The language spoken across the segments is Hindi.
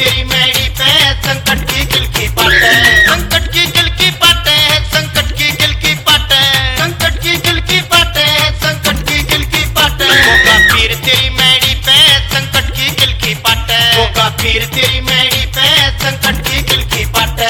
तेरी मैडी पे संकट की किल की पाटे, संकट की किल की पाटे, संकट की किल की पाटे, संकट की किल की पाटे, संकट की किल की पाटे। होगा पीर तेरी मैडी पे संकट की किल की पाटे, होगा पीर तेरी मैडी पे संकट की किल की पाटे।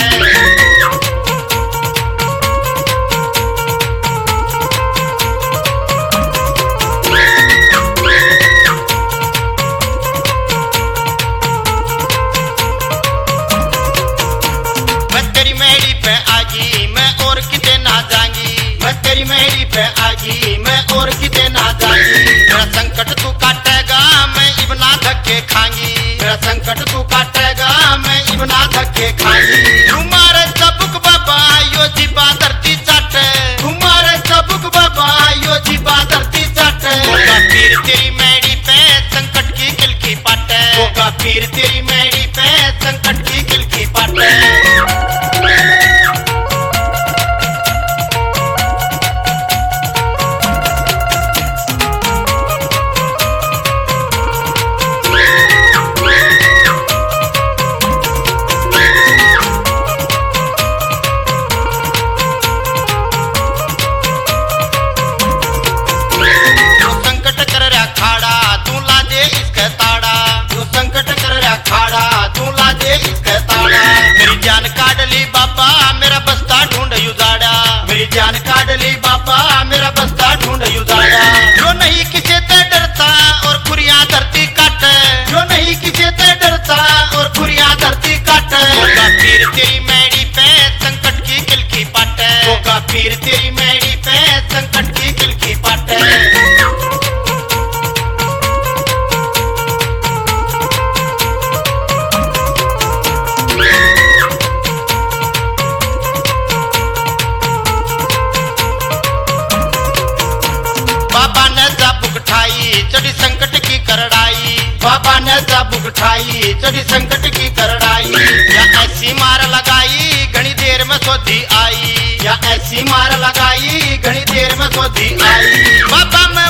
तेरी मैडी पे आगी मैं और किते ना जाऊंगी, मेरा संकट तू काटेगा मैं इबना धक्के खांगी, मेरा संकट तू काटेगा मैं इबना धक्के खांगी। तुम्हारे सबुक बाबा यो जीबा धरती चाटे, तुम्हारे सबुक बाबा यो जीबा धरती चाटे। होगा पीर तेरी मैडी पे संकट की किल की पाटे, होगा पीर तेरी मैडी पे संकट की किल की पाटे। जान काट ली बाबा मेरा बस्ता ढूंढ युदाड़ा, जो नहीं किसी से डरता और खुरियां धरती काटे, जो नहीं किसी से डरता और खुरियां धरती काटे। होगा पीर तेरी मैडी पे संकट की किल की पाटे, होगा पीर तेरी मैडी पे संकट की किल की पाटे। चढ़ी संकट की करड़ाई, बाबा ने चाबुक उठाई चढ़ी संकट की करड़ाई। या ऐसी मार लगाई घनी देर में सोधी आई, या ऐसी मार लगाई घनी देर में सोधी आई। बाबा